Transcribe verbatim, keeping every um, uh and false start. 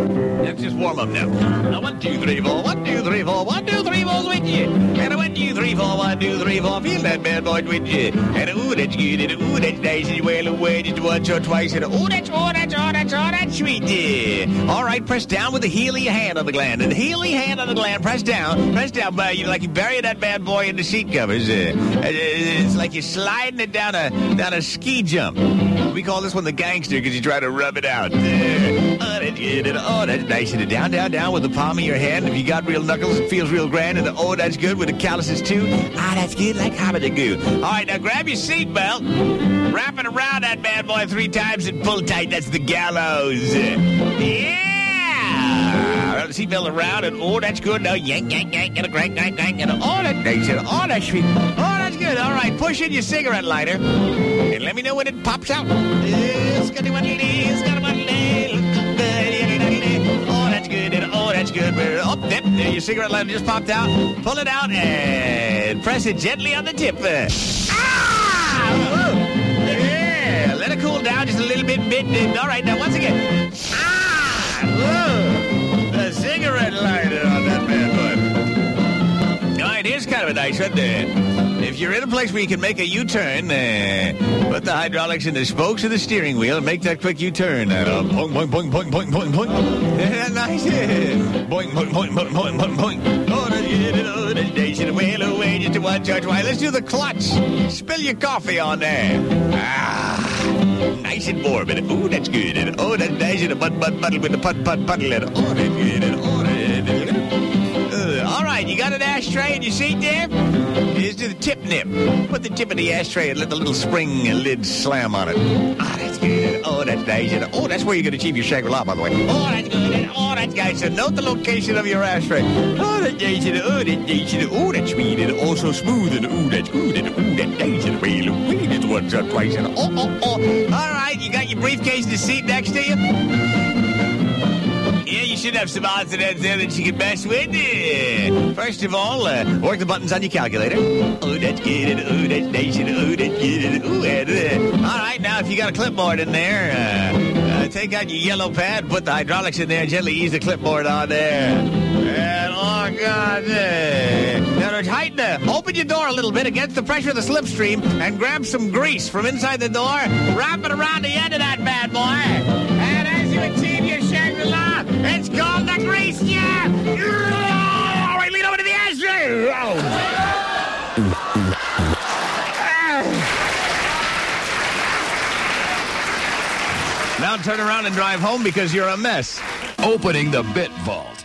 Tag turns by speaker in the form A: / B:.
A: Let's just warm up now. Now, one, two, three, four. One, two, three, four. One, two, three, four's with you. And a one, two, three, four. One, two, three, four. Feel that bad boy with you. And a ooh, that's good. And a ooh, that's nice. And you wail away just once or twice. And a ooh, that's oh, that's oh, that's oh, that's sweet. Yeah. All right, press down with the heel of your hand on the gland. And the heel of your hand on the gland. Press down. Press down, by you like you bury that bad boy in the seat covers. Uh, it's like you're sliding it down a down a ski jump. We call this one the gangster because you try to rub it out. Uh, oh, that's good. And oh, that's nice. And down, down, down with the palm of your hand. If you got real knuckles, it feels real grand. And the, oh, that's good with the calluses too. Ah, that's good like hobbit-a-goo. All right, now grab your seatbelt. Wrap it around that bad boy three times and pull tight. That's the gallows. Yeah! Wrap the seatbelt around and oh, that's good. Now yank, yank, yank, and a crank, crank, crank, and a oh, that's nice. And oh, that's sweet. Oh, that's good. All right, push in your cigarette lighter and let me know when it pops out. It's got one it's got one oh, that's good. And oh, that's good. Oh, there, your cigarette lighter just popped out. Pull it out and press it gently on the tip. Ah! Yeah, let it cool down just a little bit. bit. All right, now once again. Ah! Whoa. The cigarette lighter on that bad boy. All right, here's kind of a nice one there. If you're in a place where you can make a U-turn, uh, put the hydraulics in the spokes of the steering wheel and make that quick U-turn. Uh, boing, boing, boing, boing, boing, boing, boing. Yeah, nice. Boing, boing, boing, boing, boing, boing, boing. Oh, that's good. Oh, that's nice. And whale away just to one charge. Why, let's do the clutch. Spill your coffee on there. Ah, nice and warm. And oh, that's good. And oh, that's nice. And a butt, butt, butt with the putt, putt, puddle. And oh, that's good. And oh, that's good. All right, you got an ashtray in your seat there? Here's to the tip nip. Put the tip of the ashtray and let the little spring lid slam on it. Ah, that's good. Oh, that's nice. And oh, that's where you're going to achieve your Shangri-La, by the way. Oh, that's good. And oh, that's nice. So note the location of your ashtray. Oh, that's nice. And oh, that's nice. And oh, that's sweet. And oh, so smooth. And oh, that's good. And oh, that's nice. And whale away. It's once or twice. And oh, oh, oh. All right, you got your briefcase in the seat next to you? Yeah, you should have some odds and ends there that you can mess with. Uh, first of all, uh, work the buttons on your calculator. Oh, that's good. And oh, that's nice. And oh, that's good. And oh, and uh. All right, now, if you got a clipboard in there, uh, uh, take out your yellow pad, put the hydraulics in there, and gently ease the clipboard on there. And, oh, God. Uh, now, to tighten the, open your door a little bit against the pressure of the slipstream and grab some grease from inside the door. Wrap it around the end of that bad boy. And as you achieve your Shangri-La, it's called the grease, yeah! All right, lean over to the ashtray! Now turn around and drive home because you're a mess.
B: Opening the Bit Vault.